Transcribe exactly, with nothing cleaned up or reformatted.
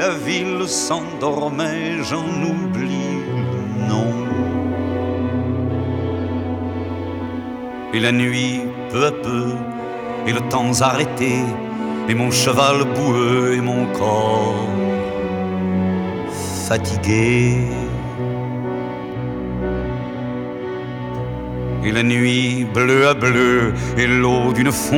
la ville s'endormait, j'en oublie le nom. Et la nuit, peu à peu, et le temps arrêté, et mon cheval boueux et mon corps fatigué. Et la nuit bleue à bleu, et l'eau d'une